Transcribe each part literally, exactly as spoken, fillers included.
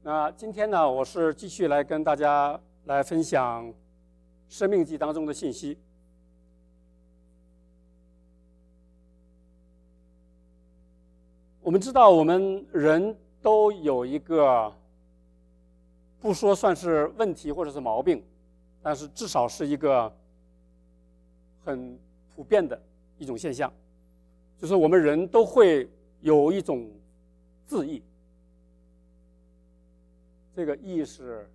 那今天呢，我是继续来跟大家来分享《生命记》当中的信息。我们知道，我们人都有一个，不说算是问题或者是毛病，但是至少是一个很普遍的一种现象，就是我们人都会有一种自义。这个义是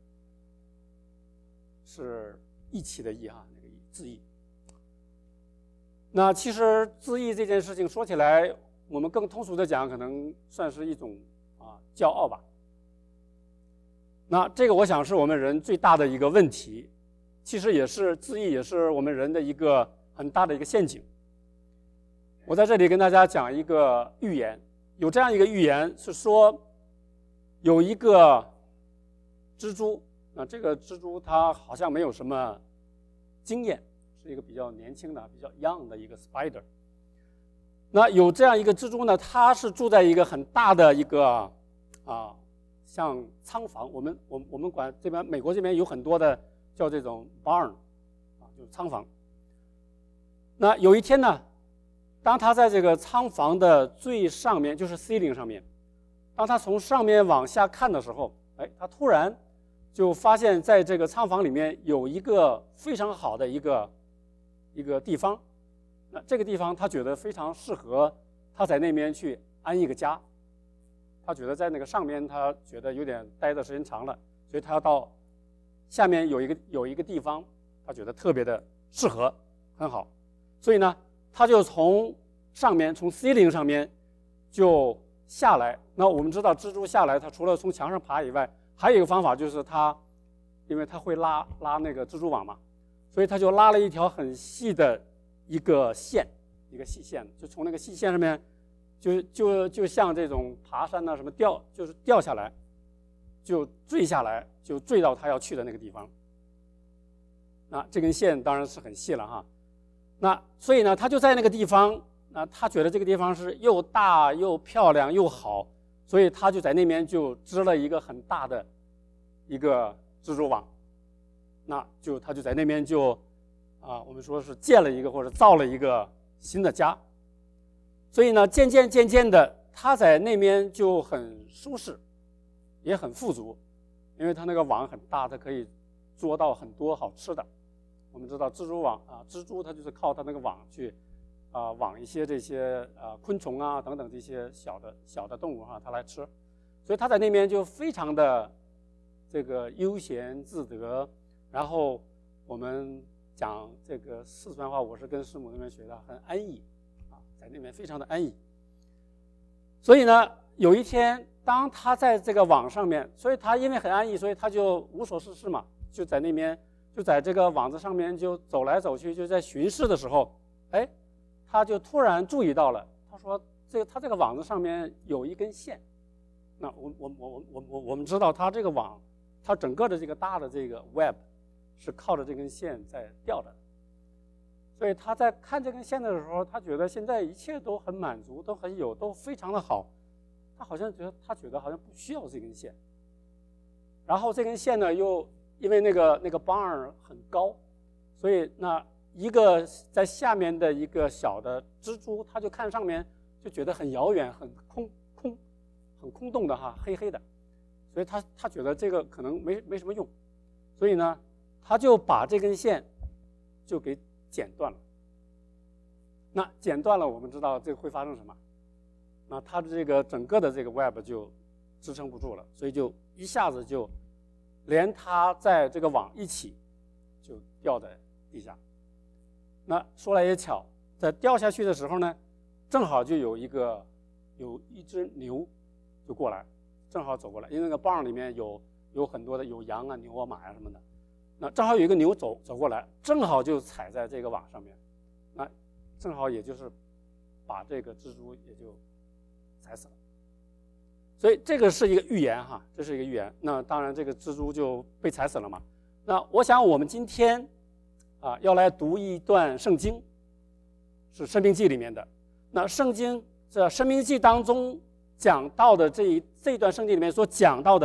是义气的义啊，那个义自义。那其实自义这件事情说起来，我们更通俗的讲，可能算是一种啊骄傲吧。那这个我想是我们人最大的一个问题，其实也是自义，也是我们人的一个很大的一个陷阱。我在这里跟大家讲一个寓言，有这样一个寓言是说，有一个蜘蛛，那这个蜘蛛它好像没有什么经验，是一个比较年轻的、比较 young 的一个 spider。那有这样一个蜘蛛呢，它是住在一个很大的一个啊，像仓房。我们我我们管这边美国这边有很多的叫这种 barn 啊，就是仓房。那有一天呢，当他在这个仓房的最上面，就是 ceiling 上面，当他从上面往下看的时候，哎，他突然就发现在这个仓房里面有一个非常好的一个一个地方。那这个地方他觉得非常适合他在那边去安一个家。他觉得在那个上面他觉得有点待的时间长了，所以他要到下面有一个有一个地方，他觉得特别的适合，很好。所以呢，他就从上面从 ceiling 上面就下来。那我们知道蜘蛛下来，它除了从墙上爬以外，还有一个方法就是它，因为它会拉拉那个蜘蛛网嘛，所以它就拉了一条很细的一个线，一个细线，就从那个细线上面，就就就像这种爬山呐、啊、什么掉，就是掉下来，就坠下来，就坠到他要去的那个地方。那这根线当然是很细了哈。那所以呢，他就在那个地方，那他觉得这个地方是又大又漂亮又好，所以他就在那边就织了一个很大的一个蜘蛛网。那就他就在那边就啊，我们说是建了一个或者造了一个新的家。所以呢，渐渐渐渐的，他在那边就很舒适，也很富足，因为他那个网很大，它可以捉到很多好吃的。我们知道蜘蛛网啊，蜘蛛它就是靠它那个网去啊网一些这些啊昆虫啊等等这些小的小的动物哈、啊，它来吃。所以他在那边就非常的这个悠闲自得。然后我们讲这个四川话，我是跟师母那边学的，很安逸啊，在那边非常的安逸。所以呢，有一天当他在这个网上面，所以他因为很安逸，所以他就无所事事嘛，就在那边就在这个网子上面就走来走去，就在巡视的时候，哎，他就突然注意到了，他说这个他这个网子上面有一根线。那我我我我我我我们知道他这个网，它整个的这个大的这个 web 是靠着这根线在吊着，所以他在看这根线的时候，他觉得现在一切都很满足，都很有，都非常的好。他好像觉得他觉得好像不需要这根线。然后这根线呢，又因为那个那个 barn 很高，所以那一个在下面的一个小的蜘蛛，他就看上面就觉得很遥远，很空空，很空洞的哈，黑黑的，所以他他觉得这个可能没没什么用，所以呢，他就把这根线就给剪断了。那剪断了，我们知道这个会发生什么？那他的这个整个的这个 web 就支撑不住了，所以就一下子就连他在这个网一起就掉在地下。那说来也巧，在掉下去的时候呢，正好就有一个有一只牛就过来，正好走过来，因为那个棒里面有有很多的有羊啊、牛啊、马啊什么的。那正好有一个牛走走过来，正好就踩在这个网上面，那正好也就是把这个蜘蛛也就踩死了。所以这个是一个预言哈，这是一个预言。那当然这个蜘蛛就被踩死了嘛。那我想我们今天啊要来读一段圣经，是《申命记》里面的。那圣经这《申命记》当中讲到的这一这一段圣经里面所讲到的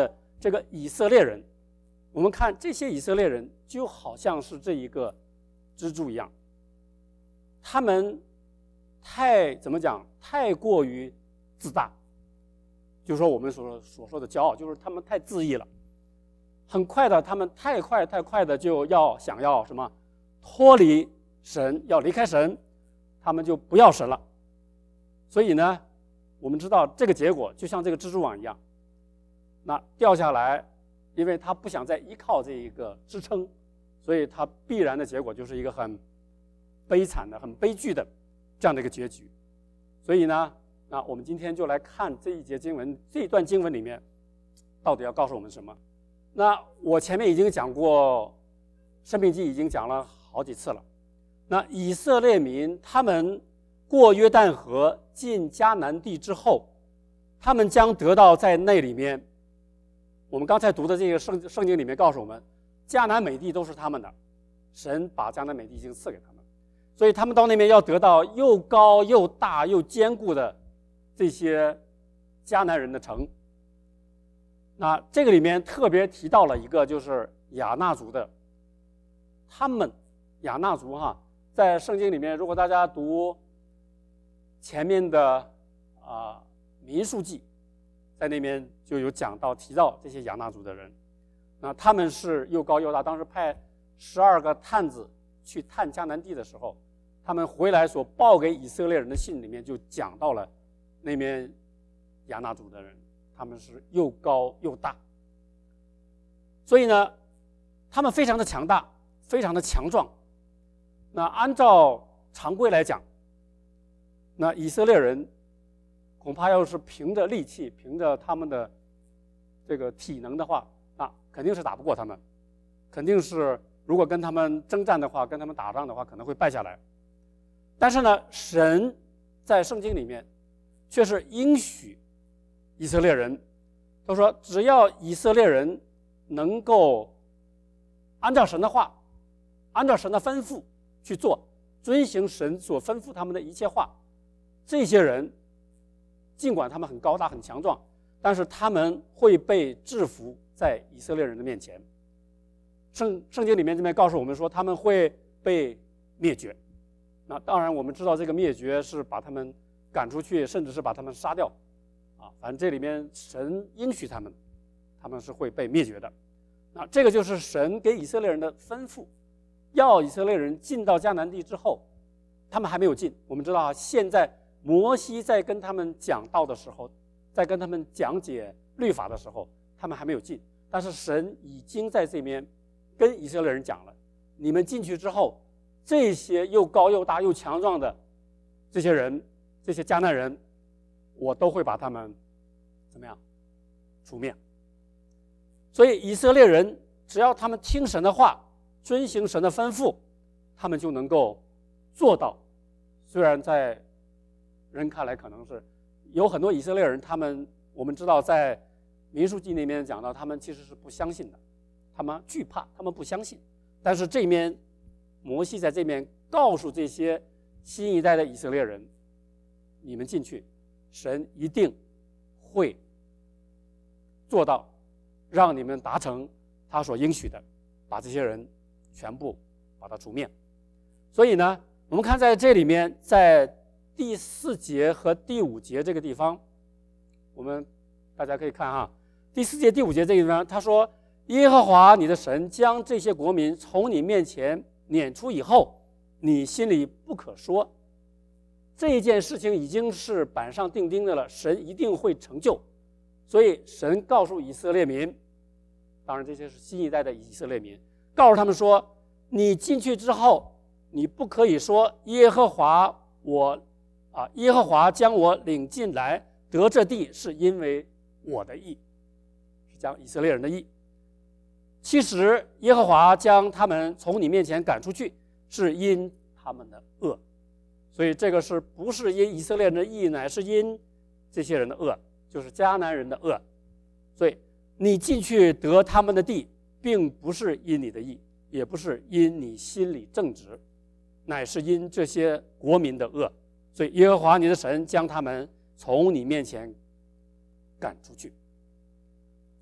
这个以色列人，我们看这些以色列人就好像是这一个蜘蛛一样，他们太怎么讲？太过于自大，就是说我们所所说的骄傲，就是他们太自义了。很快的，他们太快太快的就要想要什么脱离神，要离开神，他们就不要神了。所以呢，我们知道这个结果就像这个蜘蛛网一样，那掉下来，因为他不想再依靠这一个支撑，所以他必然的结果就是一个很悲惨的、很悲剧的这样的一个结局。所以呢，那我们今天就来看这一节经文，这一段经文里面到底要告诉我们什么。那我前面已经讲过，申命记已经讲了好几次了。那以色列民他们过约旦河进迦南地之后，他们将得到在那里面，我们刚才读的这个圣圣经里面告诉我们，迦南美地都是他们的，神把迦南美地已经赐给他们，所以他们到那边要得到又高又大又坚固的这些迦南人的城。那这个里面特别提到了一个，就是亚纳族的，他们亚纳族哈，在圣经里面，如果大家读前面的啊、呃、民数记，在那边就有讲到提到这些亚纳族的人。那他们是又高又大，当时派十二个探子去探迦南地的时候，他们回来所报给以色列人的信里面就讲到了那边亚纳族的人，他们是又高又大，所以呢，他们非常的强大，非常的强壮。那按照常规来讲，那以色列人恐怕要是凭着力气，凭着他们的这个体能的话，那肯定是打不过他们，肯定是如果跟他们征战的话，跟他们打仗的话，可能会败下来。但是呢，神在圣经里面却是应许以色列人，他说只要以色列人能够按照神的话，按照神的吩咐去做，遵行神所吩咐他们的一切话，这些人尽管他们很高大很强壮，但是他们会被制服在以色列人的面前。圣圣经里面这边告诉我们说，他们会被灭绝。那当然我们知道这个灭绝是把他们赶出去，甚至是把他们杀掉啊，反正这里面神应许他们，他们是会被灭绝的。那这个就是神给以色列人的吩咐，要以色列人进到迦南地之后，他们还没有进。我们知道啊，现在摩西在跟他们讲道的时候，在跟他们讲解律法的时候，他们还没有进，但是神已经在这边跟以色列人讲了，你们进去之后，这些又高又大又强壮的这些人，这些迦南人，我都会把他们怎么样除灭。所以以色列人只要他们听神的话，遵行神的吩咐，他们就能够做到。虽然在人看来可能是有很多以色列人，他们我们知道在民数记那边讲到，他们其实是不相信的，他们惧怕，他们不相信。但是这边摩西在这边告诉这些新一代的以色列人，你们进去，神一定会做到让你们达成他所应许的，把这些人全部把他除灭。所以呢，我们看在这里面，在第四节和第五节这个地方，我们大家可以看哈，第四节第五节这个地方，他说耶和华你的神将这些国民从你面前撵出以后，你心里不可说，这一件事情已经是板上钉钉的了，神一定会成就。所以神告诉以色列民，当然这些是新一代的以色列民，告诉他们说，你进去之后，你不可以说耶和华我啊，耶和华将我领进来得这地是因为我的义，是讲以色列人的义。其实耶和华将他们从你面前赶出去，是因他们的恶。所以这个是不是因以色列人的义，乃是因这些人的恶，就是迦南人的恶。所以你进去得他们的地，并不是因你的义，也不是因你心里正直，乃是因这些国民的恶。所以耶和华你的神将他们从你面前赶出去。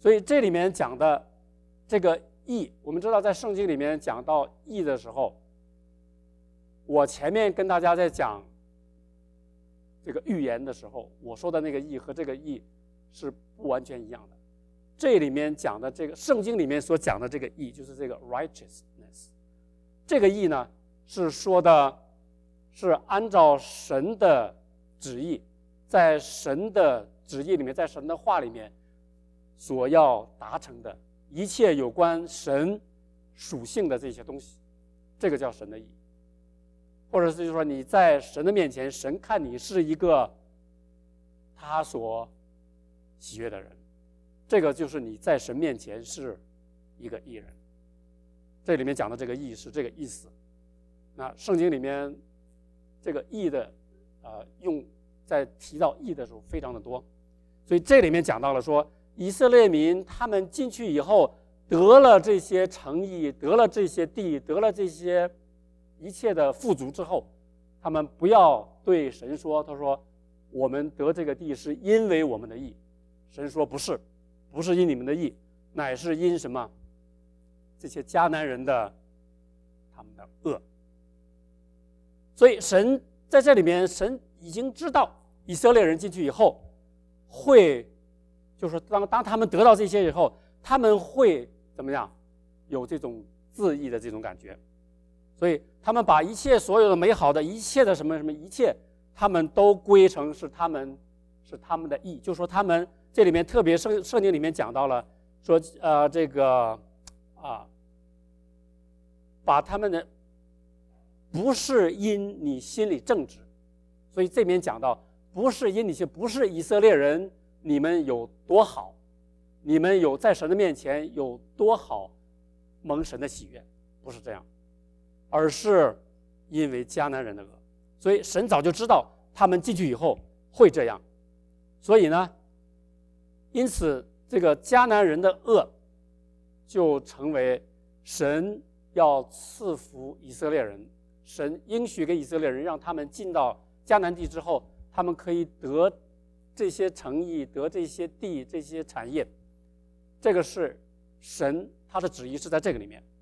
所以这里面讲的这个义，我们知道在圣经里面讲到义的时候，我前面跟大家在讲这个预言的时候，我说的那个义和这个义是不完全一样的。这里面讲的这个圣经里面所讲的这个义，就是这个 righteousness， 这个义呢是说的是按照神的旨意，在神的旨意里面，在神的话里面所要达成的一切有关神属性的这些东西，这个叫神的义。或者是就是说你在神的面前，神看你是一个他所喜悦的人，这个就是你在神面前是一个义人。这里面讲的这个义是这个意思。那圣经里面这个义的呃用在提到义的时候非常的多，所以这里面讲到了说，以色列民他们进去以后得了这些城邑，得了这些地，得了这些一切的富足之后，他们不要对神说，他说我们得这个地是因为我们的义。神说不是，不是因你们的义，乃是因什么？这些迦南人的他们的恶。所以神在这里面，神已经知道以色列人进去以后会，就是当当他们得到这些以后，他们会怎么样？有这种自义的这种感觉。所以他们把一切所有的美好的一切的什么什么一切，他们都归成是他们是他们的义。就说他们这里面特别圣圣经里面讲到了说，呃，这个啊，把他们的不是因你心里正直，所以这边讲到不是因你心，不是以色列人你们有多好，你们有在神的面前有多好，蒙神的喜悦，不是这样，而是因为迦南人的恶。所以神早就知道他们进去以后会这样，所以呢，因此这个迦南人的恶就成为神要赐福以色列人，神应许给以色列人，让他们进到迦南地之后，他们可以得这些城邑，得这些地，这些产业。这个是神他的旨意是在这个里面。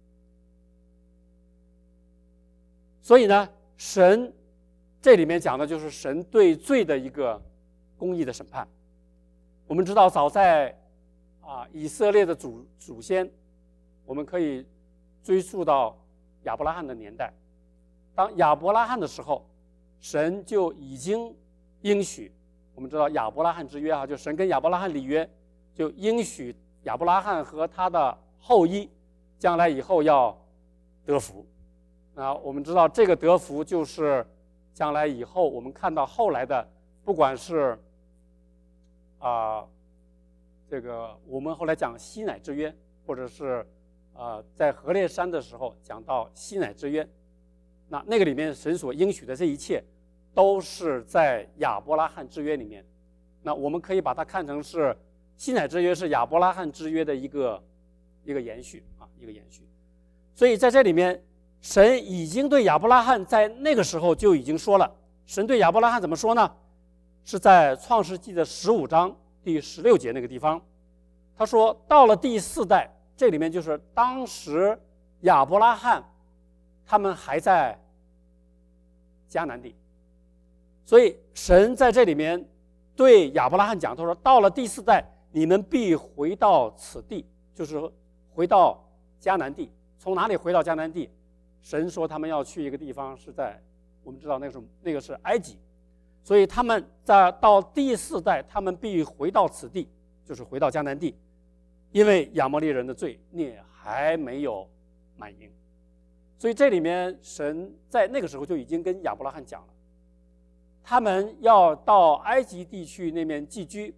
所以呢，神这里面讲的就是神对罪的一个公义的审判。我们知道早在啊以色列的祖祖先，我们可以追溯到亚伯拉罕的年代。当亚伯拉罕的时候，神就已经应许，我们知道亚伯拉罕之约啊，就神跟亚伯拉罕立约，就应许亚伯拉罕和他的后裔将来以后要得福。啊，我们知道这个得福就是将来以后我们看到后来的，不管是啊、呃、这个我们后来讲西乃之约，或者是啊、呃、在何烈山的时候讲到西乃之约，那那个里面神所应许的这一切都是在亚伯拉罕之约里面。那我们可以把它看成是西乃之约是亚伯拉罕之约的一个一个延续啊，一个延续。所以在这里面，神已经对亚伯拉罕在那个时候就已经说了。神对亚伯拉罕怎么说呢？是在创世纪的十五章第十六节那个地方，他说到了第四代，这里面就是当时亚伯拉罕他们还在迦南地，所以神在这里面对亚伯拉罕讲，他说到了第四代，你们必回到此地，就是回到迦南地。从哪里回到迦南地？神说他们要去一个地方，是在我们知道那个是那个是埃及，所以他们在到第四代，他们必回到此地，就是回到迦南地，因为亚摩利人的罪孽还没有满盈。所以这里面神在那个时候就已经跟亚伯拉罕讲了，他们要到埃及地区那边寄居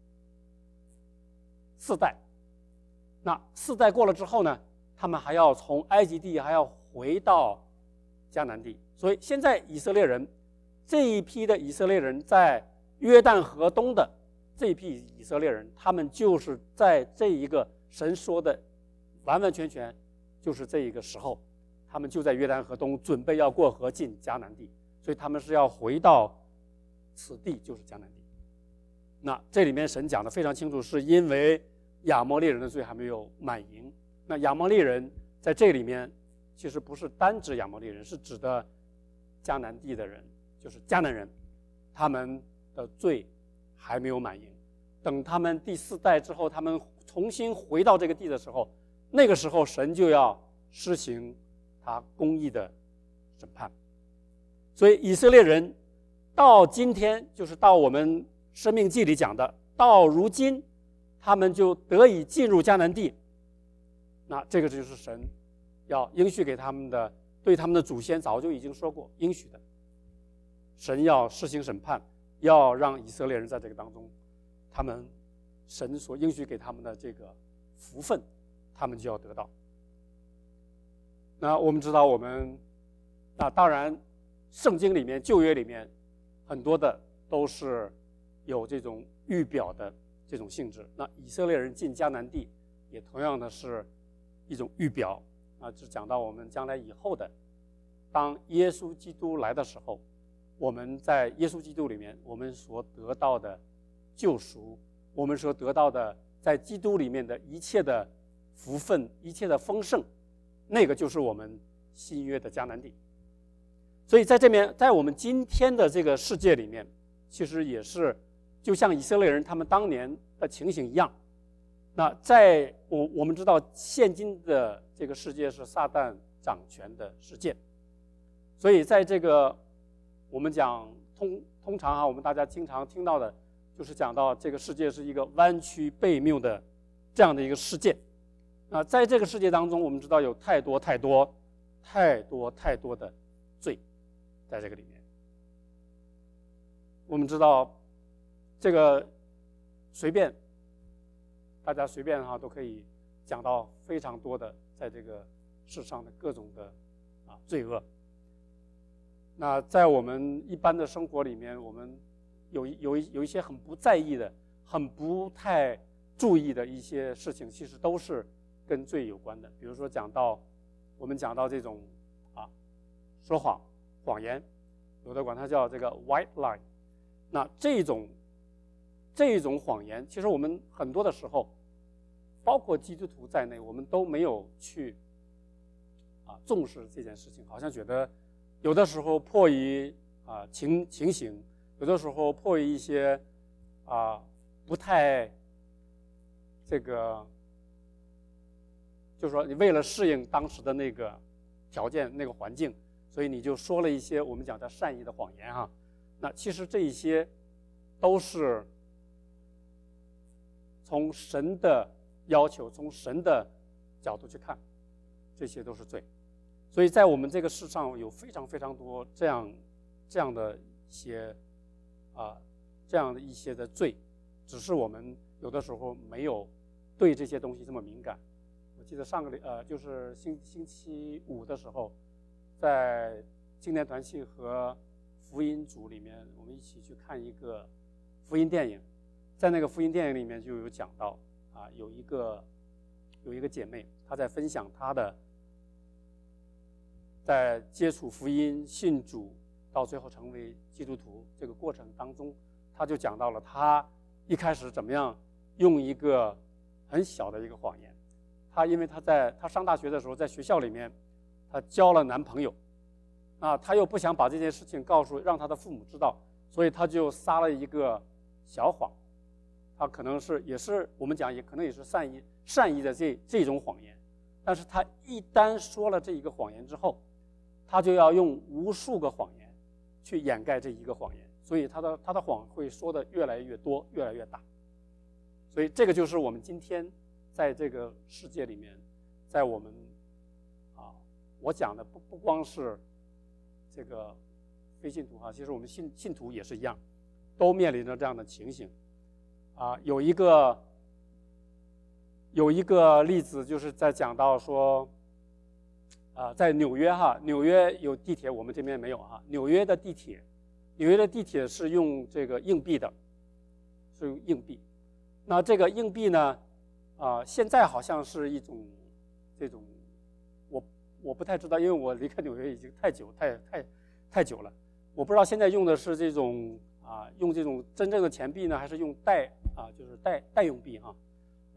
四代，那四代过了之后呢，他们还要从埃及地还要回到迦南地。所以现在以色列人这一批的以色列人在约旦河东的这一批以色列人，他们就是在这一个神说的完完全全就是这一个时候，他们就在约旦河东准备要过河进迦南地，所以他们是要回到此地，就是迦南地。那这里面神讲的非常清楚，是因为亚摩利人的罪还没有满盈。那亚摩利人在这里面其实不是单指亚摩利人，是指的迦南地的人，就是迦南人，他们的罪还没有满盈。等他们第四代之后，他们重新回到这个地的时候，那个时候神就要施行他公义的审判。所以以色列人到今天，就是到我们生命记里讲的，到如今他们就得以进入迦南地。那这个就是神要应许给他们的，对他们的祖先早就已经说过应许的。神要施行审判，要让以色列人在这个当中，他们神所应许给他们的这个福分，他们就要得到。那我们知道，我们那当然圣经里面旧约里面很多的都是有这种预表的这种性质。那以色列人进迦南地也同样的是一种预表啊，只讲到我们将来以后的，当耶稣基督来的时候，我们在耶稣基督里面，我们所得到的救赎，我们所得到的在基督里面的一切的福分，一切的丰盛，那个就是我们新约的迦南地。所以在这边，在我们今天的这个世界里面，其实也是就像以色列人他们当年的情形一样。那在我我们知道，现今的这个世界是撒旦掌权的世界，所以在这个我们讲通通常啊，我们大家经常听到的，就是讲到这个世界是一个弯曲悖谬的这样的一个世界。啊，在这个世界当中，我们知道有太多太多太多太多的罪在这个里面。我们知道这个随便大家随便哈都可以讲到非常多的在这个世上的各种的啊罪恶。那在我们一般的生活里面，我们有有一有一些很不在意的、很不太注意的一些事情，其实都是跟罪有关的。比如说讲到我们讲到这种啊说谎、谎言，有的管它叫这个 white lie。那这种这种谎言，其实我们很多的时候，包括基督徒在内，我们都没有去啊重视这件事情，好像觉得有的时候迫于啊情情形，有的时候迫于一些啊不太这个，就是说你为了适应当时的那个条件、那个环境，所以你就说了一些我们讲的善意的谎言哈。那其实这一些都是从神的要求、从神的角度去看，这些都是罪。所以在我们这个世上有非常非常多这样这样的一些啊这样的一些的罪，只是我们有的时候没有对这些东西这么敏感。我记得上个呃就是星星期五的时候，在青年团契和福音组里面，我们一起去看一个福音电影。在那个福音电影里面就有讲到啊，有一个有一个姐妹，她在分享她的在接触福音、信主到最后成为基督徒这个过程当中，她就讲到了她一开始怎么样用一个很小的一个谎言。她因为她在她上大学的时候，在学校里面她交了男朋友，啊，她又不想把这件事情告诉让她的父母知道，所以她就撒了一个小谎。他可能是也是我们讲也可能也是善意善意的这这种谎言，但是他一旦说了这一个谎言之后，他就要用无数个谎言去掩盖这一个谎言，所以他的他的谎会说的越来越多，越来越大。所以这个就是我们今天在这个世界里面，在我们啊，我讲的不不光是这个非信徒哈，其实我们信信徒也是一样，都面临着这样的情形。啊，有一个有一个例子，就是在讲到说，啊，在纽约哈，纽约有地铁，我们这边没有哈。纽约的地铁，纽约的地铁是用这个硬币的，是用硬币。那这个硬币呢，啊，现在好像是一种这种，我我不太知道，因为我离开纽约已经太久，太太太久了，我不知道现在用的是这种。啊，用这种真正的钱币呢，还是用代啊，就是代代用币哈？那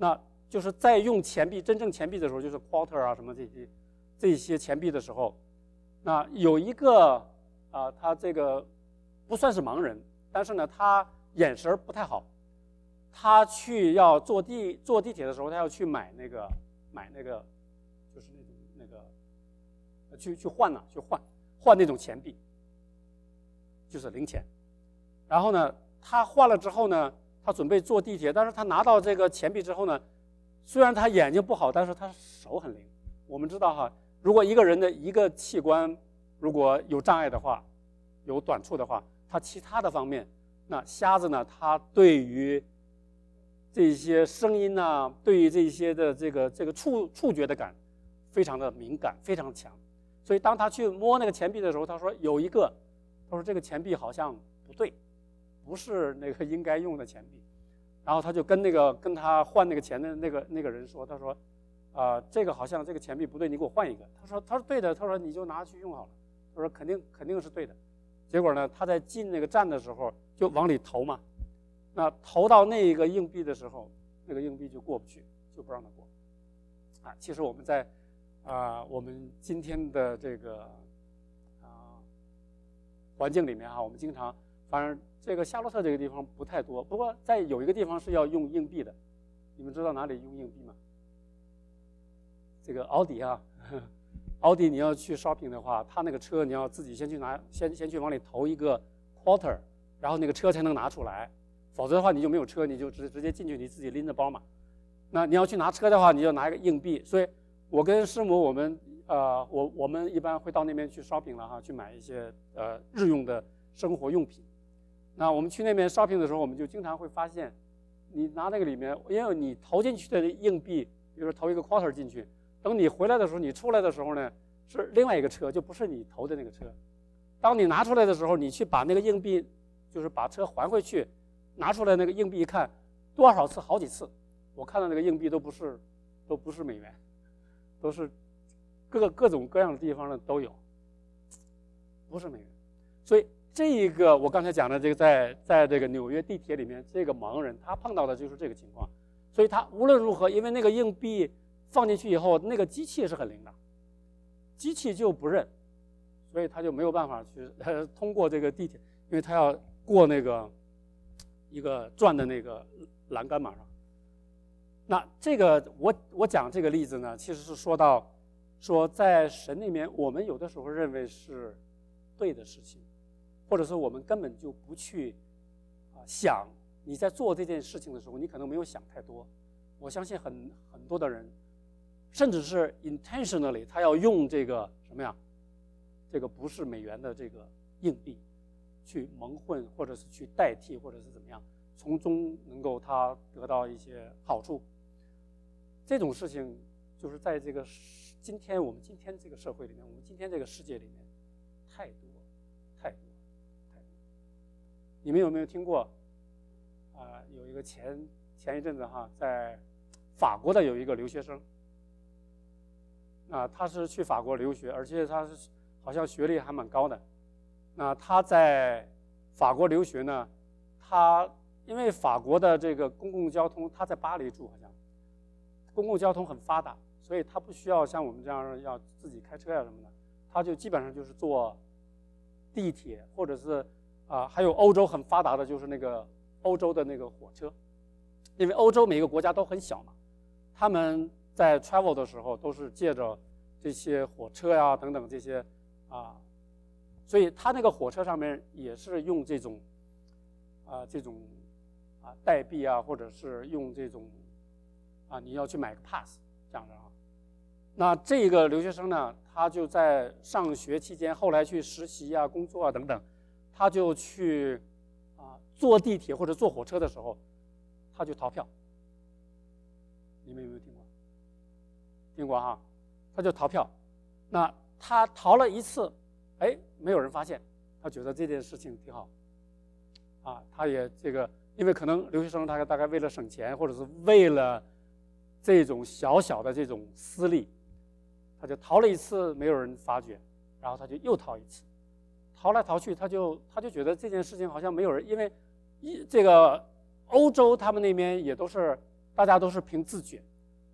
就是在用钱币真正钱币的时候，就是 quarter 啊什么这些这些钱币的时候，那有一个啊，他这个不算是盲人，但是呢，他眼神不太好。他去要坐地坐地铁的时候，他要去买那个买那个，就是那种那个，去去换呢、啊，去换换那种钱币，就是零钱。然后呢，他换了之后呢，他准备坐地铁，但是他拿到这个钱币之后呢，虽然他眼睛不好，但是他手很灵。我们知道哈，如果一个人的一个器官如果有障碍的话，有短处的话，他其他的方面，那瞎子呢，他对于这些声音呢、啊，对于这些的这个这个触触觉的感，非常的敏感，非常强。所以当他去摸那个钱币的时候，他说有一个，他说这个钱币好像不对，不是那个应该用的钱币。然后他就跟那个跟他换那个钱的那个那个人说，他说，啊、呃，这个好像这个钱币不对，你给我换一个。他说他说对的，他说你就拿去用好了。他说肯定肯定是对的。结果呢，他在进那个站的时候就往里投嘛。那投到那个硬币的时候，那个硬币就过不去，就不让它过。啊，其实我们在啊、呃、我们今天的这个啊、呃、环境里面哈，我们经常，反正这个夏洛特这个地方不太多，不过在有一个地方是要用硬币的，你们知道哪里用硬币吗？这个奥迪啊，奥迪你要去 shopping 的话，他那个车你要自己先去拿，先先去往里投一个 quarter， 然后那个车才能拿出来。否则的话，你就没有车，你就直直接进去，你自己拎着包嘛。那你要去拿车的话，你就拿一个硬币。所以，我跟师母，我们呃，我我们一般会到那边去 shopping 了哈，去买一些呃日用的生活用品。那我们去那边 shopping 的时候，我们就经常会发现，你拿那个里面，因为你投进去的硬币，比如说投一个 quarter 进去，等你回来的时候，你出来的时候呢，是另外一个车，就不是你投的那个车。当你拿出来的时候，你去把那个硬币，就是把车还回去。拿出来那个硬币一看，多少次？好几次，我看到那个硬币都不是，都不是美元，都是各各种各样的地方的都有，不是美元。所以这一个我刚才讲的这个在在这个纽约地铁里面，这个盲人他碰到的就是这个情况，所以他无论如何，因为那个硬币放进去以后，那个机器是很灵的，机器就不认，所以他就没有办法去呃通过这个地铁，因为他要过那个。一个转的那个栏杆马上，那这个我我讲这个例子呢，其实是说到说在神里面，我们有的时候认为是对的事情，或者说我们根本就不去啊想你在做这件事情的时候，你可能没有想太多。我相信很很多的人，甚至是 intentionally 他要用这个什么呀，这个不是美元的这个硬币。去蒙混，或者是去代替，或者是怎么样，从中能够他得到一些好处。这种事情就是在这个今天我们今天这个社会里面，我们今天这个世界里面太多太多太多。你们有没有听过啊、呃？有一个前前一阵子哈，在法国的有一个留学生啊，他是去法国留学，而且他是好像学历还蛮高的。那他在法国留学呢，他因为法国的这个公共交通，他在巴黎住好像，公共交通很发达，所以他不需要像我们这样要自己开车呀什么的，他就基本上就是坐地铁，或者是啊、呃，还有欧洲很发达的就是那个欧洲的那个火车，因为欧洲每个国家都很小嘛，他们在 travel 的时候都是借着这些火车呀等等这些啊。所以他那个火车上面也是用这种，啊、呃、这种啊代币啊，或者是用这种啊你要去买个 pass 这样的啊。那这个留学生呢，他就在上学期间，后来去实习啊、工作啊等等，他就去啊坐地铁或者坐火车的时候，他就逃票。你们有没有听过？听过哈，他就逃票。那他逃了一次。哎，没有人发现，他觉得这件事情挺好，啊，他也这个，因为可能留学生他大概为了省钱，或者是为了这种小小的这种私利，他就逃了一次，没有人发觉，然后他就又逃一次，逃来逃去，他就他就觉得这件事情好像没有人，因为一这个欧洲他们那边也都是大家都是凭自觉，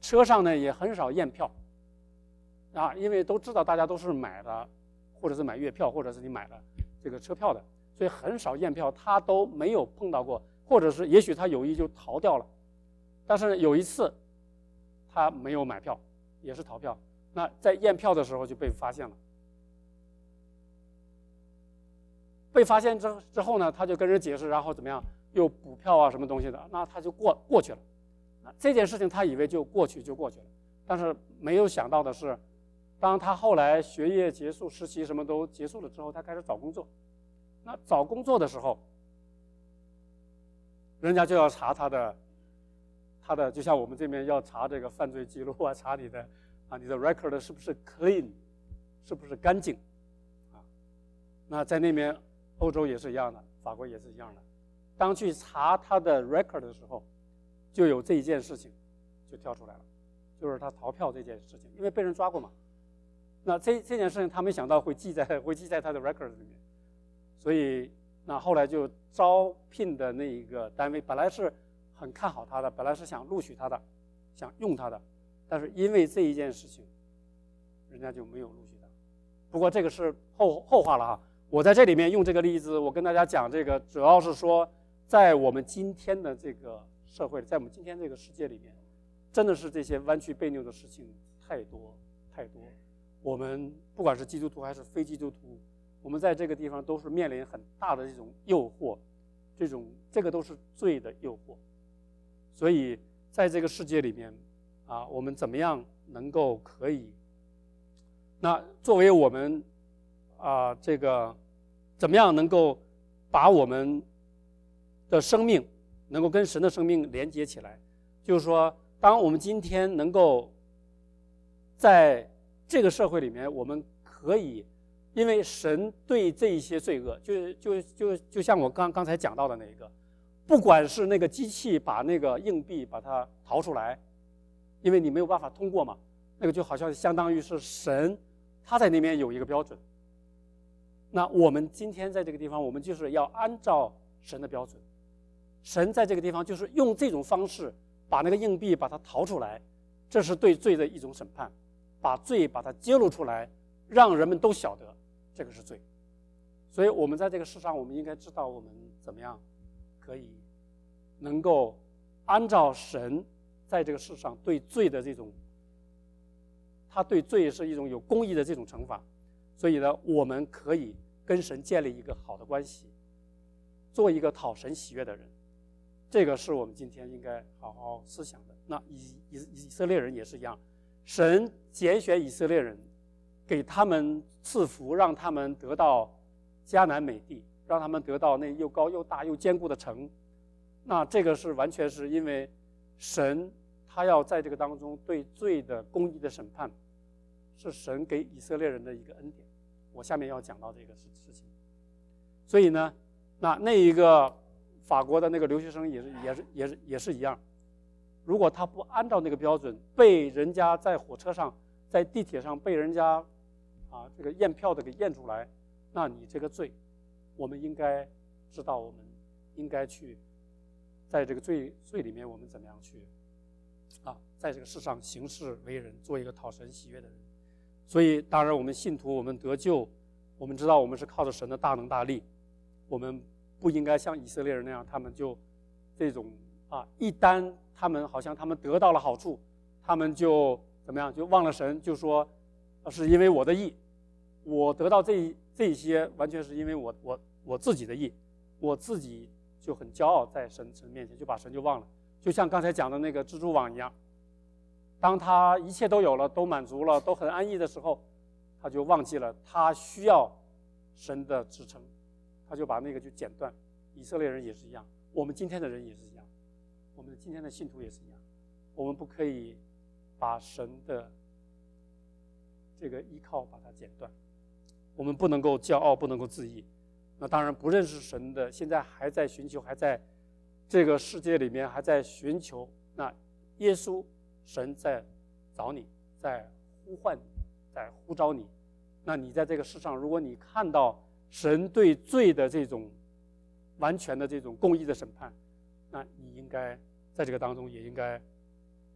车上呢也很少验票啊，因为都知道大家都是买的，或者是买月票，或者是你买了这个车票的，所以很少验票，他都没有碰到过，或者是也许他有意就逃掉了。但是有一次他没有买票，也是逃票，那在验票的时候就被发现了。被发现之之后呢，他就跟人解释，然后怎么样又补票啊什么东西的，那他就过过去了。那这件事情他以为就过去就过去了，但是没有想到的是，当他后来学业结束、实习什么都结束了之后，他开始找工作。那找工作的时候，人家就要查他的，他的就像我们这边要查这个犯罪记录啊，查你的啊你的 record 是不是 clean， 是不是干净啊？那在那边欧洲也是一样的，法国也是一样的。当去查他的 record 的时候，就有这一件事情就跳出来了，就是他逃票这件事情，因为被人抓过嘛。那这这件事情他没想到会记在会记在他的 record 里面，所以那后来就招聘的那一个单位本来是很看好他的，本来是想录取他的，想用他的，但是因为这一件事情，人家就没有录取他。不过这个是后后话了哈。我在这里面用这个例子，我跟大家讲这个，主要是说，在我们今天的这个社会，在我们今天这个世界里面，真的是这些弯曲悖拗的事情太多太多。我们不管是基督徒还是非基督徒，我们在这个地方都是面临很大的这种诱惑，这种这个都是罪的诱惑。所以在这个世界里面啊，我们怎么样能够可以？那作为我们啊，这个怎么样能够把我们的生命能够跟神的生命连接起来？就是说，当我们今天能够在这个社会里面，我们可以，因为神对这一些罪恶，就就就就像我刚刚才讲到的那一个，不管是那个机器把那个硬币把它逃出来，因为你没有办法通过嘛，那个就好像相当于是神他在那边有一个标准。那我们今天在这个地方，我们就是要按照神的标准。神在这个地方就是用这种方式把那个硬币把它逃出来，这是对罪的一种审判，把罪把它揭露出来，让人们都晓得这个是罪。所以我们在这个世上，我们应该知道我们怎么样可以能够按照神在这个世上对罪的这种，他对罪是一种有公义的这种惩罚。所以呢，我们可以跟神建立一个好的关系，做一个讨神喜悦的人。这个是我们今天应该好好思想的。那以以以色列人也是一样，神拣选以色列人，给他们赐福，让他们得到迦南美地，让他们得到那又高又大又坚固的城。那这个是完全是因为神他要在这个当中对罪的公义的审判，是神给以色列人的一个恩典。我下面要讲到这个事事情。所以呢，那那一个法国的那个留学生也是也是也是也是一样，如果他不按照那个标准，被人家在火车上在地铁上被人家啊这个验票的给验出来，那你这个罪，我们应该知道，我们应该去在这个罪罪里面我们怎么样去啊在这个世上行事为人，做一个讨神喜悦的人。所以当然我们信徒我们得救，我们知道我们是靠着神的大能大力，我们不应该像以色列人那样，他们就这种啊一旦他们好像他们得到了好处，他们就怎么样就忘了神，就说是因为我的义，我得到这这些完全是因为我我我自己的义，我自己就很骄傲在神神面前，就把神就忘了。就像刚才讲的那个蜘蛛网一样，当他一切都有了，都满足了，都很安逸的时候，他就忘记了他需要神的支撑，他就把那个就剪断。以色列人也是一样，我们今天的人也是一样，我们今天的信徒也是一样，我们不可以把神的这个依靠把它剪断，我们不能够骄傲，不能够自义。那当然不认识神的，现在还在寻求，还在这个世界里面还在寻求，那耶稣神在找你，在呼唤你，在呼召你。那你在这个世上，如果你看到神对罪的这种完全的这种公义的审判，那你应该在这个当中也应该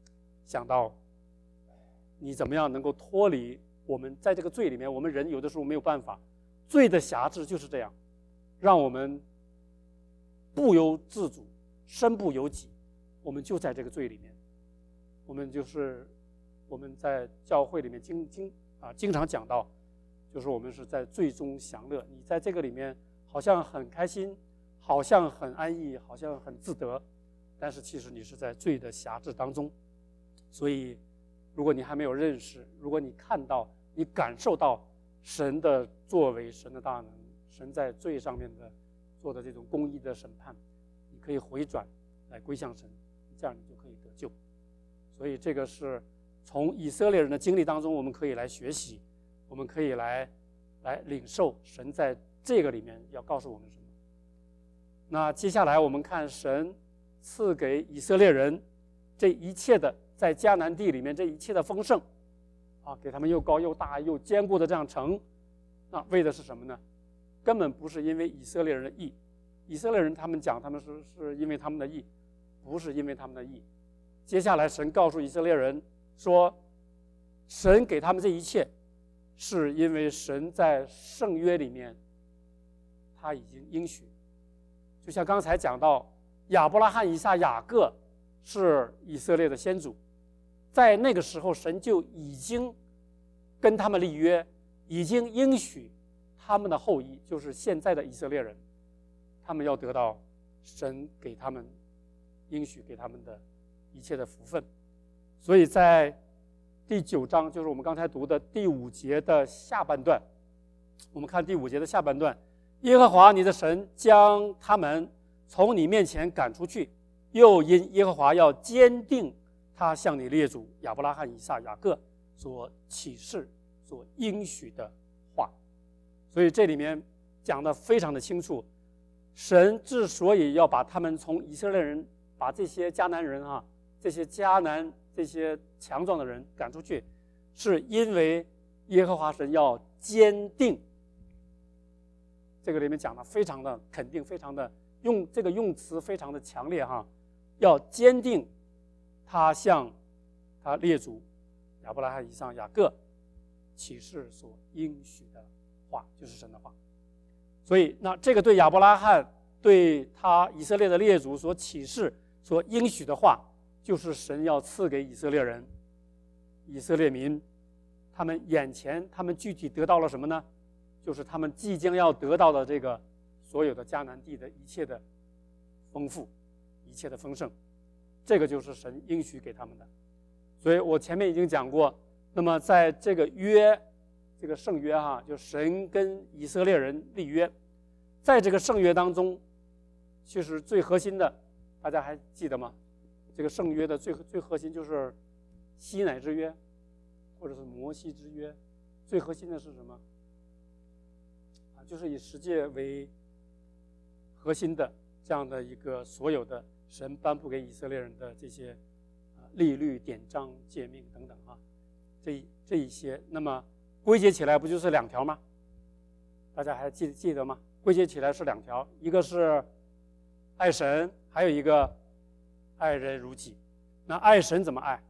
想到你怎么样能够脱离我们在这个罪里面，我们人有的时候没有办法，罪的辖制就是这样，让我们不由自主，身不由己，我们就在这个罪里面。我们就是我们在教会里面经经啊经常讲到，就是我们是在罪中享乐。你在这个里面好像很开心，好像很安逸，好像很自得，但是其实你是在罪的辖制当中。所以如果你还没有认识，如果你看到你感受到神的作为，神的大能，神在罪上面的做的这种公义的审判，你可以回转来归向神，这样你就可以得救。所以这个是从以色列人的经历当中我们可以来学习，我们可以来来领受神在这个里面要告诉我们什么。那接下来我们看神赐给以色列人这一切的在迦南地里面这一切的丰盛啊，给他们又高又大又坚固的这样城，那为的是什么呢？根本不是因为以色列人的义，以色列人他们讲他们是是因为他们的义，不是因为他们的义。接下来神告诉以色列人说，神给他们这一切是因为神在圣约里面他已经应许，就像刚才讲到亚伯拉罕、以撒、雅各是以色列的先祖，在那个时候神就已经跟他们立约，已经应许他们的后裔，就是现在的以色列人，他们要得到神给他们应许给他们的一切的福分。所以在第九章，就是我们刚才读的第五节的下半段，我们看第五节的下半段，耶和华你的神将他们从你面前赶出去，又因耶和华要坚定他向你列祖亚伯拉罕、以撒、雅各所启示所应许的话。所以这里面讲得非常的清楚，神之所以要把他们从以色列人，把这些迦南人啊，这些迦南这些强壮的人赶出去，是因为耶和华神要坚定。这个里面讲的非常的肯定，非常的用这个用词非常的强烈哈，要坚定他向他列祖亚伯拉罕、以撒、雅各启示所应许的话，就是神的话。所以那这个对亚伯拉罕对他以色列的列祖所启示所应许的话，就是神要赐给以色列人、以色列民，他们眼前他们具体得到了什么呢？就是他们即将要得到的这个所有的迦南地的一切的丰富，一切的丰盛，这个就是神应许给他们的。所以我前面已经讲过，那么在这个约，这个圣约哈，就神跟以色列人立约，在这个圣约当中，其实最核心的，大家还记得吗？这个圣约的最最核心就是西乃之约，或者是摩西之约。最核心的是什么？啊，就是以十诫为核心的这样的一个所有的神颁布给以色列人的这些啊律律、典章、诫命等等啊，这这一些，那么归结起来不就是两条吗？大家还记记得吗？归结起来是两条，一个是爱神，还有一个爱人如己。那爱神怎么爱？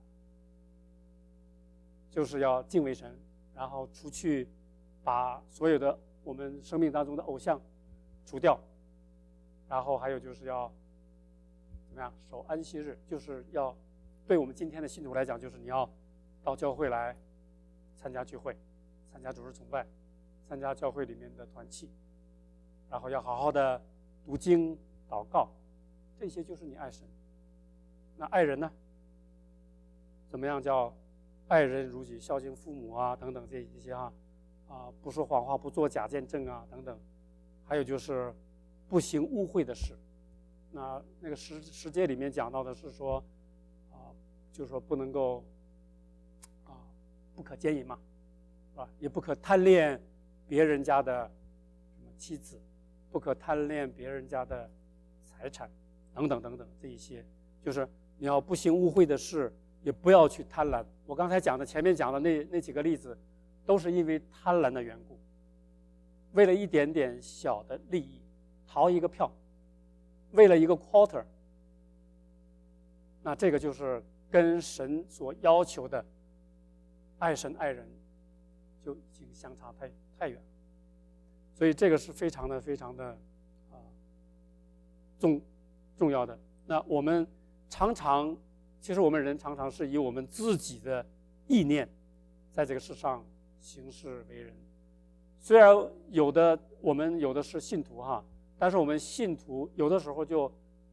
就是要敬畏神，然后除去把所有的我们生命当中的偶像除掉，然后还有就是要怎么样守安息日，就是要对我们今天的信徒来讲，就是你要到教会来参加聚会，参加主日崇拜，参加教会里面的团契，然后要好好的读经祷告，这些就是你爱神。那爱人呢？怎么样叫爱人如己，孝敬父母啊等等这一些啊啊不说谎话，不做假见证啊等等，还有就是不行污秽的事。那那个十十诫里面讲到的是说啊，就是说不能够啊不可奸淫嘛，啊也不可贪恋别人家的什么妻子，不可贪恋别人家的财产等等等等，这一些就是你要不行污秽的事，也不要去贪婪。我刚才讲的前面讲的那那几个例子，都是因为贪婪的缘故，为了一点点小的利益，逃一个票，为了一个 quarter， 那这个就是跟神所要求的爱神爱人就已经相差太太远了。所以这个是非常的非常的啊重重要的。那我们常常，其实我们人常常是以我们自己的意念在这个世上行事为人。虽然有的我们有的是信徒哈，但是我们信徒有的时候就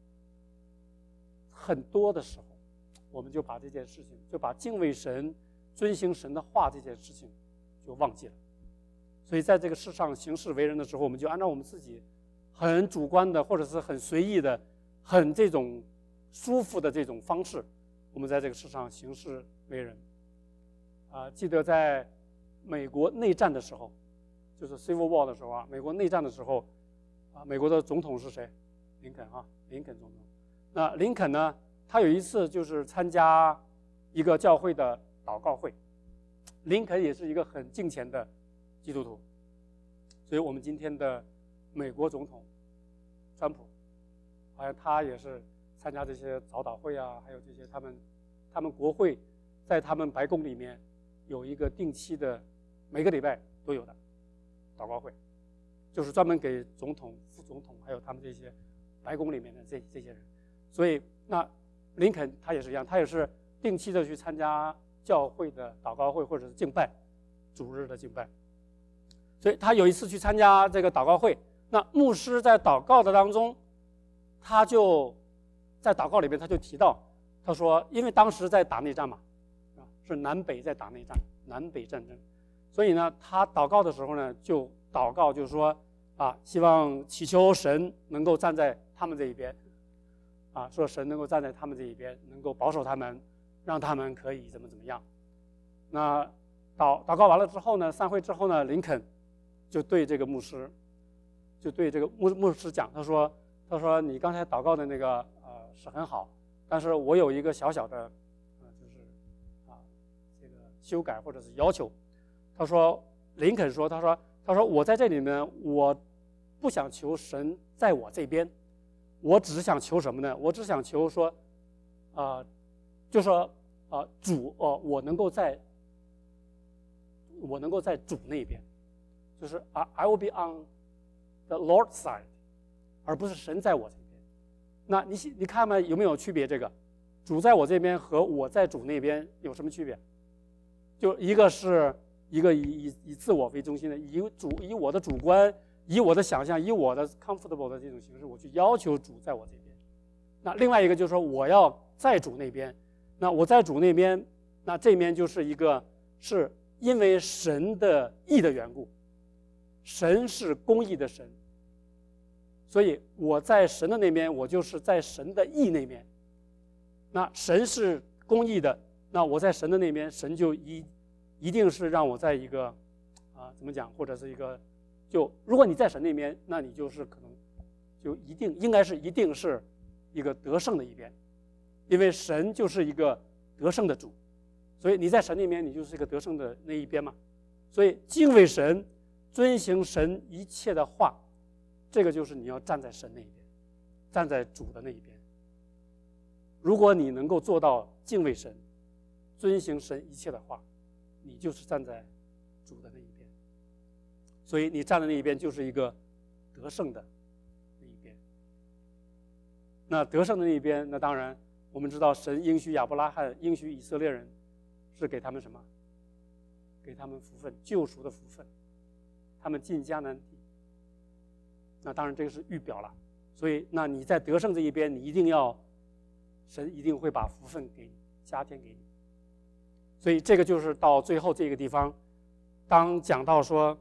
很多的时候，我们就把这件事情，就把敬畏神、遵行神的话这件事情就忘记了。所以在这个世上行事为人的时候，我们就按照我们自己很主观的，或者是很随意的、很这种舒服的这种方式，我们在这个世上行事为人。啊，记得在美国内战的时候，就是 Civil War 的时候啊，美国内战的时候，啊，美国的总统是谁？林肯啊，林肯总统。那林肯呢，他有一次就是参加一个教会的祷告会。林肯也是一个很敬虔的基督徒，所以我们今天的美国总统川普，好像他也是参加这些早祷会啊，还有这些他们他们国会在他们白宫里面有一个定期的，每个礼拜都有的祷告会，就是专门给总统、副总统还有他们这些白宫里面的这这些人。所以那林肯他也是一样，他也是定期的去参加教会的祷告会或者是敬拜，主日的敬拜。所以他有一次去参加这个祷告会，那牧师在祷告的当中，他就在祷告里面他就提到，他说因为当时在打内战嘛，是南北在打内战，南北战争，所以呢他祷告的时候呢就祷告就是说啊，希望祈求神能够站在他们这一边，啊，说神能够站在他们这一边，能够保守他们，让他们可以怎么怎么样。那祷祷告完了之后呢，散会之后呢，林肯就对这个牧师，就对这个牧牧师讲，他说，他说你刚才祷告的那个呃是很好，但是我有一个小小的，呃就是啊这个修改或者是要求。他说，林肯说，他说他说我在这里呢，我不想求神在我这边，我只想求什么呢？我只想求说，啊、呃，就说啊、呃、主哦、呃，我能够在。我能够在主那边，就是 I will be on the Lord's side， 而不是神在我这边。那你你看嘛，有没有区别？这个主在我这边和我在主那边有什么区别？就一个是一个以以以自我为中心的，以主以我的主观，以我的想象，以我的 comfortable 的这种形式，我去要求主在我这边。那另外一个就是说，我要在主那边。那我在主那边，那这边就是一个是。因为神的义的缘故，神是公义的神，所以我在神的那边，我就是在神的义那边。那神是公义的，那我在神的那边，神就一一定是让我在一个啊怎么讲，或者是一个就如果你在神那边，那你就是可能就一定应该是一定是一个得胜的一边，因为神就是一个得胜的主。所以你在神那边，你就是一个得胜的那一边嘛。所以敬畏神，遵行神一切的话，这个就是你要站在神那一边，站在主的那一边。如果你能够做到敬畏神，遵行神一切的话，你就是站在主的那一边。所以你站在那一边就是一个得胜的那一边。那得胜的那一边，那当然我们知道神应许亚伯拉罕，应许以色列人。是给他们什么？给他们福分，救赎的福分，他们进迦南地。那当然这个是预表了，所以那你在得胜这一边，你一定要，神一定会把福分给你，加添给你。所以这个就是到最后这个地方，当讲到说，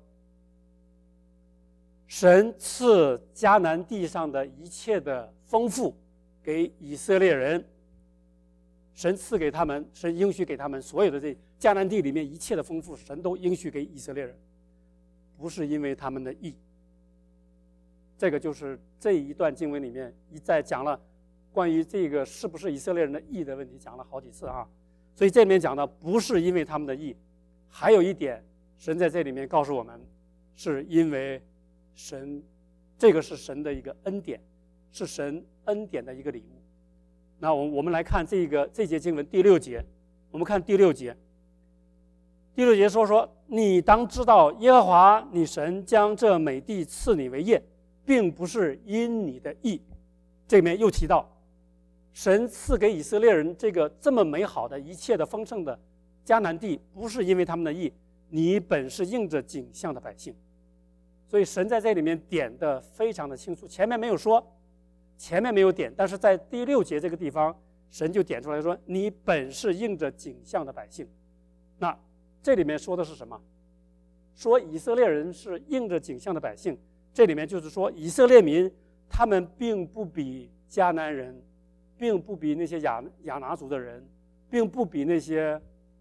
神赐迦南地上的一切的丰富给以色列人。神赐给他们，神应许给他们所有的这迦南地里面一切的丰富，神都应许给以色列人，不是因为他们的义。这个就是这一段经文里面一再讲了关于这个是不是以色列人的义的问题，讲了好几次啊。所以这里面讲的不是因为他们的义，还有一点，神在这里面告诉我们，是因为神，这个是神的一个恩典，是神恩典的一个礼物。 那我我们来看这个这节经文第六节，我们看第六节。第六节说说，你当知道耶和华你神将这美地赐你为业，并不是因你的义。这里面又提到，神赐给以色列人这个这么美好的一切的丰盛的迦南地，不是因为他们的义，你本是应着景象的百姓。所以神在这里面点的非常的清楚，前面没有说，前面没有点，但是在第六节这个地方，神就点出来说，你本是应着景象的百姓。那这里面说的是什么？说以色列人是应着景象的百姓，这里面就是说以色列民他们并不比迦南人，并不比那些亚亚拿族的人，并不比那些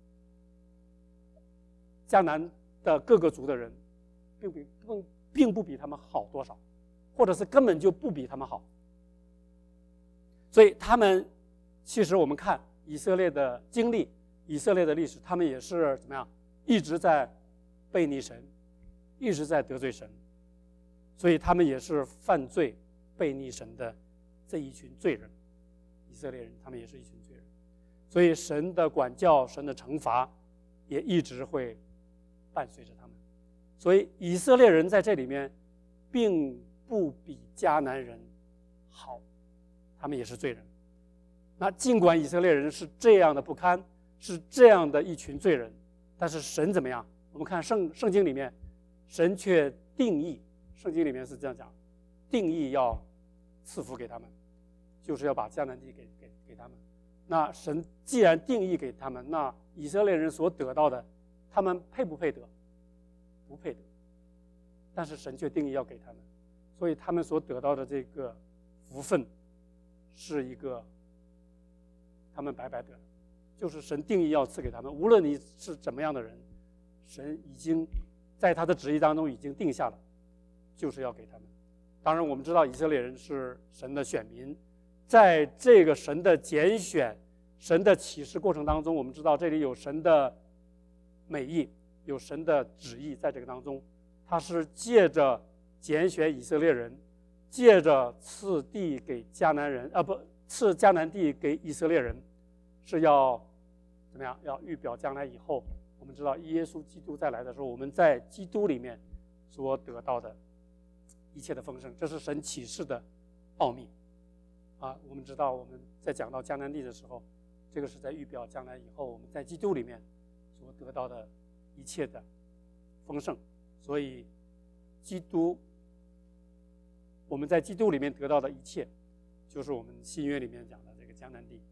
迦南的各个族的人，并不并并不比他们好多少，或者是根本就不比他们好。所以他们其实我们看以色列的经历，以色列的历史，他们也是怎么样，一直在背逆神，一直在得罪神，所以他们也是犯罪背逆神的这一群罪人。以色列人他们也是一群罪人，所以神的管教，神的惩罚也一直会伴随着他们。所以以色列人在这里面并不比迦南人好，他们也是罪人。那尽管以色列人是这样的不堪，是这样的一群罪人，但是神怎么样？我们看圣圣经里面，神却定义，圣经里面是这样讲，定义要赐福给他们，就是要把迦南地给给给他们。那神既然定义给他们，那以色列人所得到的，他们配不配得？不配得。但是神却定义要给他们，所以他们所得到的这个福分，是一个他们白白得的，就是神定义要赐给他们。无论你是怎么样的人，神已经在他的旨意当中已经定下了，就是要给他们。当然我们知道以色列人是神的选民，在这个神的拣选，神的启示过程当中，我们知道这里有神的美意，有神的旨意在这个当中。他是借着拣选以色列人，借着赐地给迦南人，啊不，赐迦南地给以色列人，是要怎么样？要预表将来以后，我们知道耶稣基督再来的时候，我们在基督里面所得到的一切的丰盛，这是神启示的奥秘啊。我们知道我们在讲到迦南地的时候，这个是在预表将来以后我们在基督里面所得到的一切的丰盛。所以基督，我们在基督里面得到的一切，就是我们新约里面讲的这个迦南地。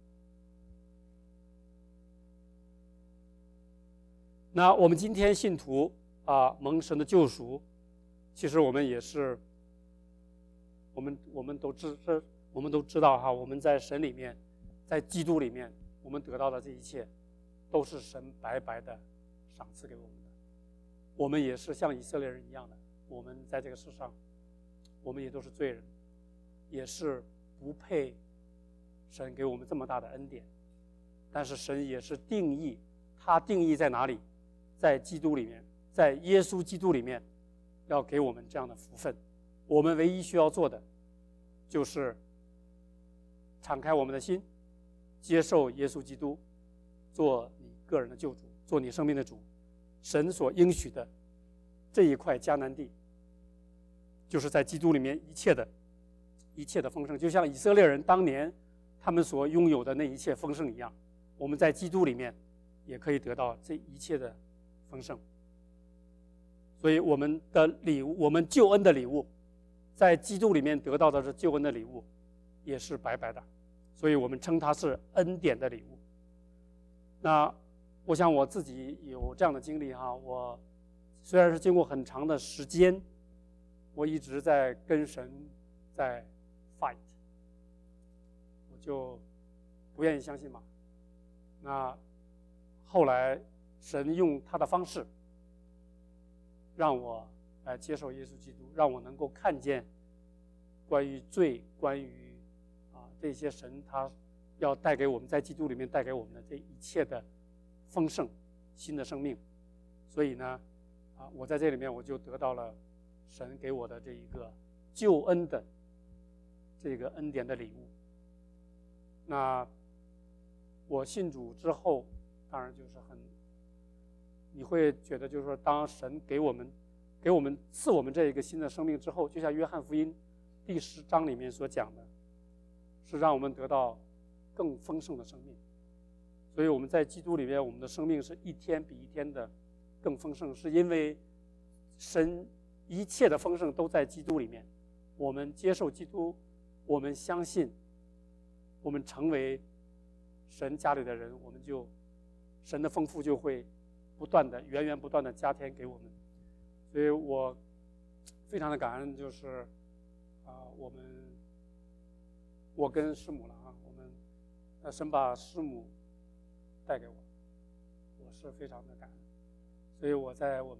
那我们今天信徒啊，蒙神的救赎，其实我们也是，我们我们都知我们都知道哈，我们在神里面，在基督里面，我们得到的这一切，都是神白白的赏赐给我们的。我们也是像以色列人一样的，我们在这个世上，我们也都是罪人，也是不配神给我们这么大的恩典。但是神也是定义，他定义在哪里？在基督里面，在耶稣基督里面，要给我们这样的福分。我们唯一需要做的，就是敞开我们的心，接受耶稣基督，做你个人的救主，做你生命的主。神所应许的这一块迦南地，就是在基督里面一切的一切的丰盛，就像以色列人当年他们所拥有的那一切丰盛一样，我们在基督里面也可以得到这一切的丰盛。所以我们的礼物，我们救恩的礼物，在基督里面得到的这救恩的礼物，也是白白的，所以我们称它是恩典的礼物。那我想我自己有这样的经历哈，我虽然是经过很长的时间，我一直在跟神在 fight， 我就不愿意相信嘛。那后来神用他的方式让我来接受耶稣基督，让我能够看见关于罪，关于啊这些神他要带给我们在基督里面带给我们的这一切的丰盛，新的生命。所以呢，啊，我在这里面我就得到了神给我的这一个救恩的这个恩典的礼物。 那我信主之后，当然就是很，你会觉得就是说，当神给我们给我们赐我们这一个新的生命之后，就像约翰福音第十章里面所讲的，是让我们得到更丰盛的生命。所以我们在基督里面，我们的生命是一天比一天的更丰盛，是因为神一切的丰盛都在基督里面。我们接受基督，我们相信，我们成为神家里的人，我们就神的丰富就会不断的源源不断的加添给我们。所以我非常的感恩，就是啊、呃，我们我跟师母了啊，我们呃神把师母带给我，我是非常的感恩。所以我在我们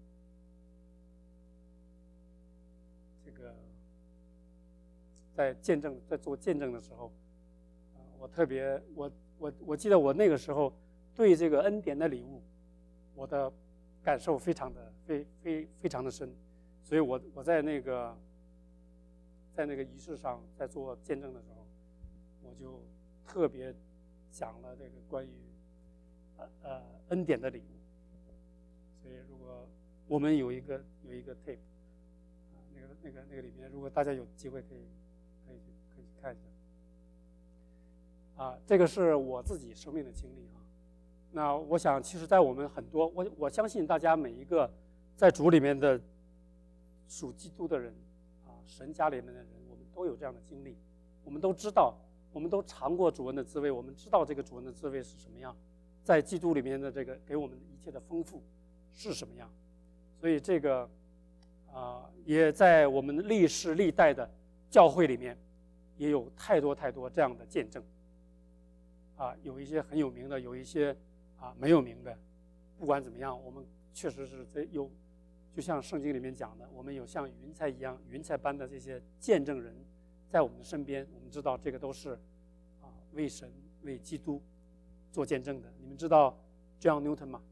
这个在见证在做见证的时候，啊、呃，我特别我我我记得我那个时候对这个恩典的礼物，我的感受非常的非非非常的深，所以我我在那个在那个仪式上在做见证的时候，我就特别讲了这个关于呃呃恩典的礼物。所以如果我们有一个有一个 tape 啊，那个那个那个里面，如果大家有机会可以可以去可以去看一下。啊，这个是我自己生命的经历啊。那我想，其实，在我们很多，我我相信大家每一个在主里面的属基督的人啊，神家里面的人，我们都有这样的经历。我们都知道，我们都尝过主恩的滋味，我们知道这个主恩的滋味是什么样，在基督里面的这个给我们一切的丰富是什么样。所以这个啊、呃，也在我们历世历代的教会里面，也有太多太多这样的见证。啊，有一些很有名的，有一些啊没有名的。不管怎么样，我们确实是这有，就像圣经里面讲的，我们有像云彩一样、云彩般的这些见证人在我们的身边。我们知道这个都是啊为神、为基督做见证的。你们知道 John Newton 吗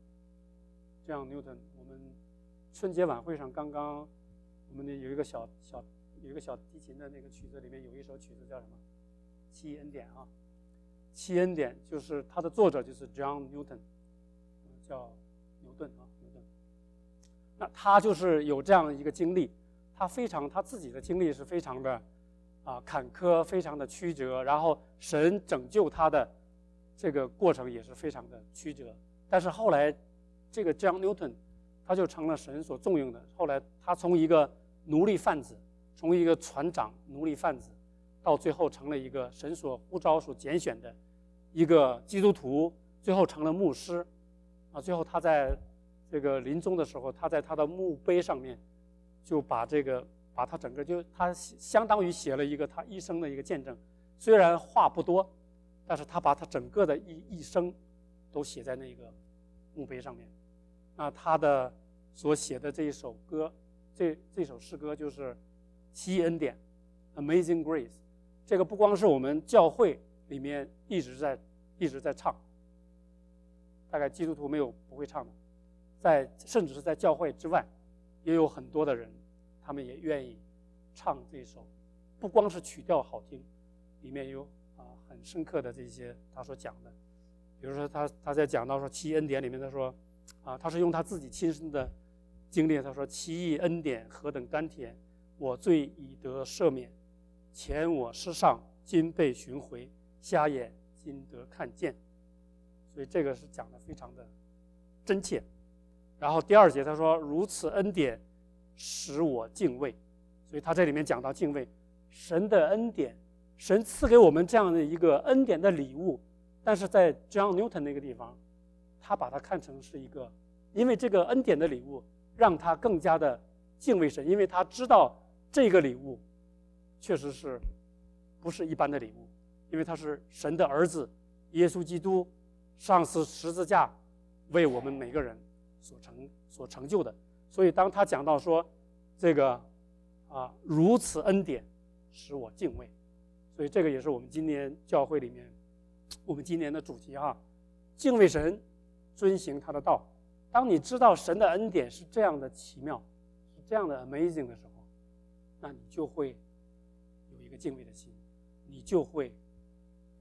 ？John Newton， 我们春节晚会上刚刚，我们有一个小小有一个小提琴的那个曲子里面有一首曲子叫什么？七恩典啊。七恩典就是它的作者就是 John Newton， 叫牛顿啊，牛顿。那他就是有这样一个经历，他非常他自己的经历是非常的啊坎坷，非常的曲折，然后神拯救他的这个过程也是非常的曲折。但是后来这个 John Newton 他就成了神所重用的。后来他从一个奴隶贩子，从一个船长奴隶贩子，到最后成了一个神所呼召、所拣选的一个基督徒，最后成了牧师，啊，最后他在这个临终的时候，他在他的墓碑上面就把这个把他整个就他相当于写了一个他一生的一个见证，虽然话不多，但是他把他整个的一一生都写在那个墓碑上面。那他的所写的这一首歌，这这首诗歌就是奇异恩典 Amazing Grace。这个不光是我们教会里面一直在一直在唱，大概基督徒没有不会唱的，在甚至是在教会之外，也有很多的人，他们也愿意唱这首，不光是曲调好听，里面有啊很深刻的这些他所讲的，比如说他他在讲到说奇异恩典里面，他说啊他是用他自己亲身的经历，他说奇异恩典何等甘甜，我罪已得赦免。前我失丧，今被寻回，瞎眼今得看见。所以这个是讲的非常的真切。然后第二节他说，如此恩典使我敬畏。所以他这里面讲到敬畏，神的恩典，神赐给我们这样的一个恩典的礼物，但是在 John Newton 那个地方，他把它看成是一个，因为这个恩典的礼物让他更加的敬畏神，因为他知道这个礼物确实是不是一般的礼物，因为他是神的儿子耶稣基督上死十字架为我们每个人所成所成就的。所以当他讲到说这个啊如此恩典使我敬畏，所以这个也是我们今年教会里面我们今年的主题哈、啊，敬畏神，遵行他的道。当你知道神的恩典是这样的奇妙，是这样的 amazing 的时候，那你就会有一个敬畏的心，你就会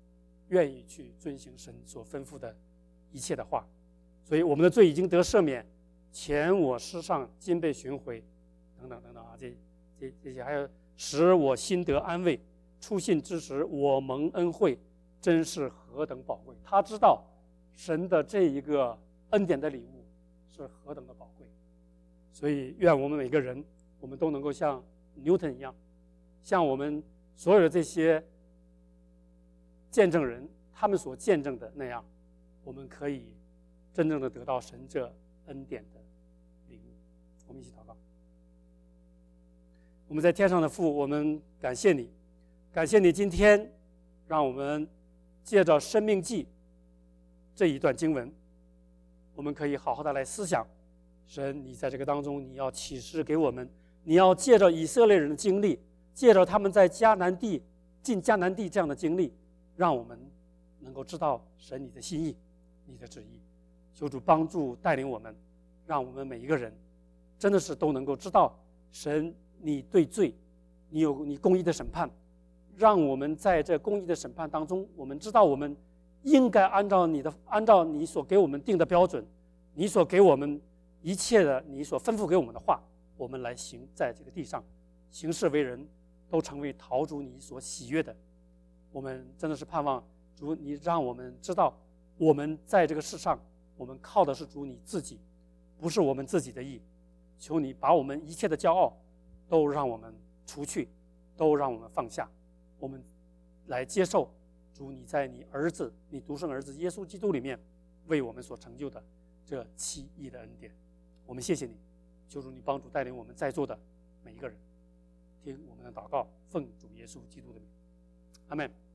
愿意去遵行神所吩咐的一切的话。所以我们的罪已经得赦免，前我失丧，今被寻回，等等等等啊，这这这些，还有使我心得安慰，初信之时我蒙恩惠，真是何等宝贵。他知道神的这一个恩典的礼物是何等的宝贵，所以愿我们每个人，我们都能够像牛顿一样，像我们所有的这些见证人他们所见证的那样，我们可以真正的得到神这恩典的礼物。我们一起祷告。我们在天上的父，我们感谢你，感谢你今天让我们借着申命记这一段经文，我们可以好好的来思想神，你在这个当中你要启示给我们，你要借着以色列人的经历，借着他们在迦南地进迦南地这样的经历，让我们能够知道神你的心意，你的旨意。求主帮助带领我们，让我们每一个人真的是都能够知道神你对罪，你有你公义的审判，让我们在这公义的审判当中，我们知道我们应该按照你的按照你所给我们定的标准，你所给我们一切的你所吩咐给我们的话，我们来行在这个地上，行事为人都成为讨主你所喜悦的。我们真的是盼望主你让我们知道，我们在这个世上我们靠的是主你自己，不是我们自己的义。求你把我们一切的骄傲都让我们除去，都让我们放下，我们来接受主你在你儿子你独生儿子耶稣基督里面为我们所成就的这奇异的恩典。我们谢谢你，求主你帮助带领我们在座的每一个人，听我们的祷告，奉主耶稣基督的名，阿们。